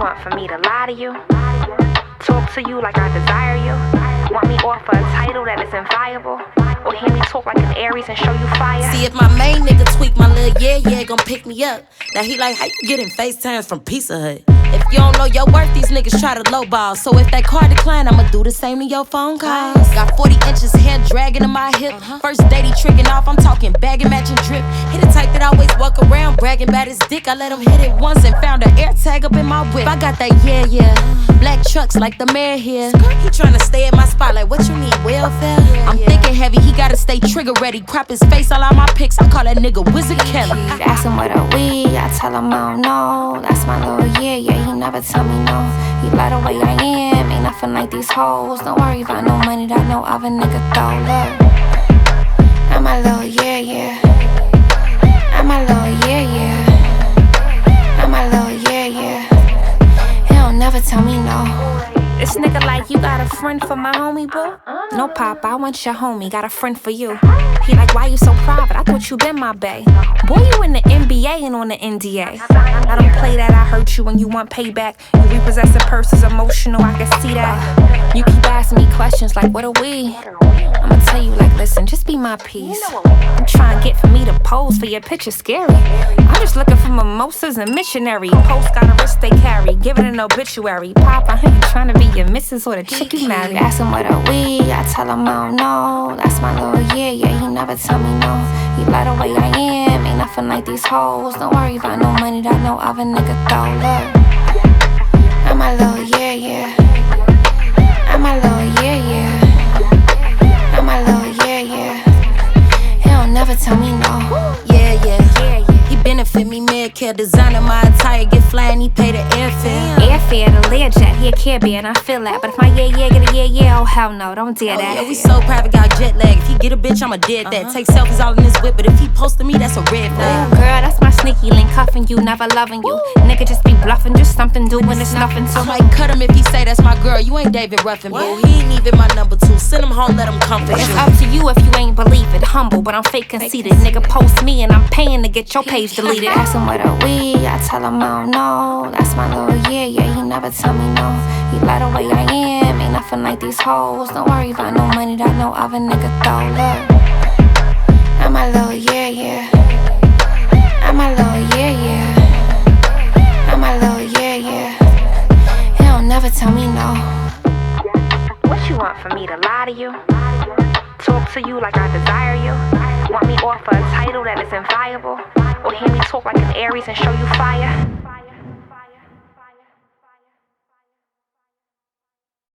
want for me to lie to you? Talk to you like I desire you? Want me offer a title that is inviolable? Or hear me talk like an Aries and show you fire? See if my main nigga tweak my little yeah gon' pick me up. Now he like, how you getting FaceTimes from Pizza Hut? If you don't know your worth, these niggas try to lowball. So if that card decline, I'ma do the same to your phone calls. Got 40 inches hair dragging to my hip. First date he tricking off, I'm talking bag and matching drip. He the type that always walk around bragging about his dick. I let him hit it once and found an air tag up in my whip. I got that yeah. Black trucks like the mayor here. He tryna stay in my spot like, what you need, welfare? I'm thick and heavy, he gotta stay trigger ready. Crop his face all out my pics, I call that nigga Wizard Kelly. Ask him what are we, I tell him I don't know. That's my little yeah, he never tell me no. He like the way I am, ain't nothing like these hoes. Don't worry about no money, that no other nigga throw. Look, I'm my little yeah. I'm my little yeah. I'm my little yeah. He don't never tell me no. This nigga like, you got a friend for my homie, boo? No, pop, I want your homie, got a friend for you. He like, why you so private? I thought you been my bae. Boy, you in the NBA and on the NDA. I don't play that, I hurt you when you want payback. You repossessing purses, emotional, I can see that. You keep asking me questions like, what are we? I'ma tell you like, listen, just be my piece. I'm trying to get for me to pose for your picture, scary. I'm just looking for mimosas and missionary. Post got a wrist they carry, give it an obituary. Pop, I ain't trying to be your missus or the chick you married. Ask him what are we, I tell him I don't know. That's my little yeah, he never tell me no. He like the way I am, ain't nothing like these hoes. Don't worry about no money, that no other nigga throw. Look, I'm my little yeah. I'm my little yeah. I'm my little yeah. He don't never tell me no. Yeah. He benefit me, Medicare, designer my attire, get fly and he pay the airfare. Airfare, the Learjet, he a Caribbean, and I feel that. But if my yeah get a yeah, oh hell no, don't dare that. Yeah, we so private, got jet lag. If he get a bitch, I'ma dead that. Take selfies all in his whip, but if he posted me, that's a red flag. Ooh, girl, that's my sneaky link, cuffing you, never loving you. Nigga just be bluffing, just something doing, it's nothing to I might cut him if he say that's my girl. You ain't David Ruffin, boo. He ain't even my number 2. Send him home, let him comfort you. It's up to you if you ain't believe it. Humble, but I'm fake conceited. Nigga post me and I'm paying to get your page deleted. Ask him what are we, I tell him I don't know. That's my little yeah, he never tell me no. He like the way I am, ain't nothing like these hoes. Don't worry about no money, that no other nigga throw. Look, I'm my little yeah. I'm my little yeah. I'm my little yeah. He don't never tell me no. What you want for me to lie to you? Talk to you like I desire you? Want me offer a title that is inviolable? Or hear me talk like an Aries and show you fire?